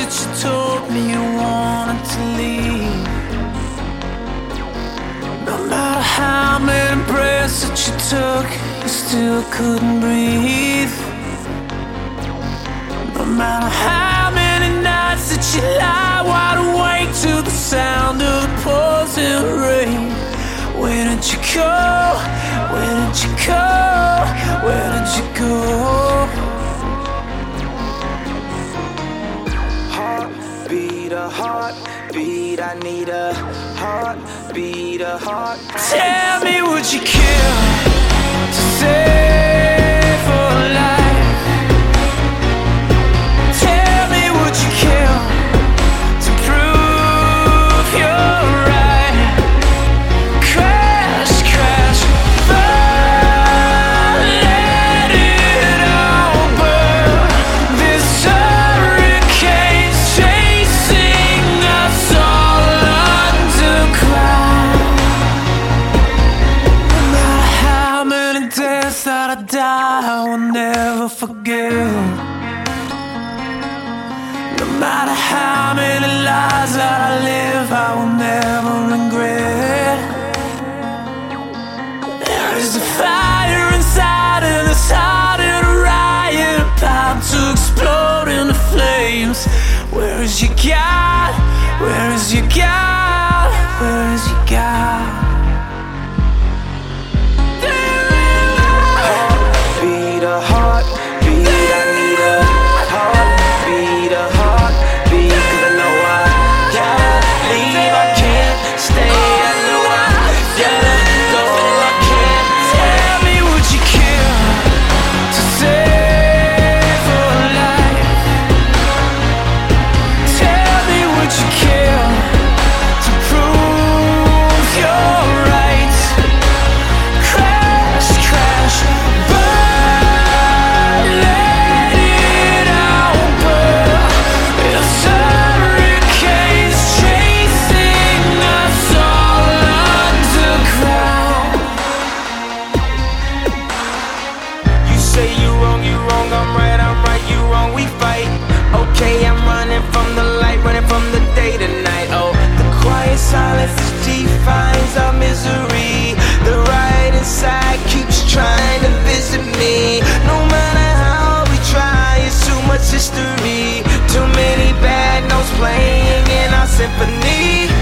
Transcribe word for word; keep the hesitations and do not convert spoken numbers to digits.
that you told me you wanted to leave. No matter how many breaths that you took, you still couldn't breathe. No matter how many nights that you lie wide awake to the sound of the pouring rain. Where did you go? Where did you go? Where did you go? Heartbeat, a heartbeat, I need a heartbeat, a heart. Tell me, would you kill to save a life? Tell me, would you kill to prove you're right? Crash, crash, burn, let it all burn. This hurricane's chasing us all underground. No matter how many deaths that I die, I will never forget. No matter how many lies that I live, I will never regret. There is a fire inside and it's starting a riot, about to explode into flames. Where is your God? Where is your God? Where is your God? Heartbeat, a heartbeat, I need a heartbeat, a heartbeat. 'Cause I know I gotta leave, I can't stay, I know I gotta go, I can't stay. Tell me, would you kill to save a life? Tell me, would you kill to prove you're right? Crash, crash, burn, let it all burn. This hurricane's chasing us all underground. You say you wrong, you wrong, I'm right, I'm right, you wrong, we fight. Okay, I'm running from the light, running from the day to night. Oh, the quiet silence defines our misery. The right inside keeps trying to visit me. No matter how we try, it's too much history. Too many bad notes playing in our symphony.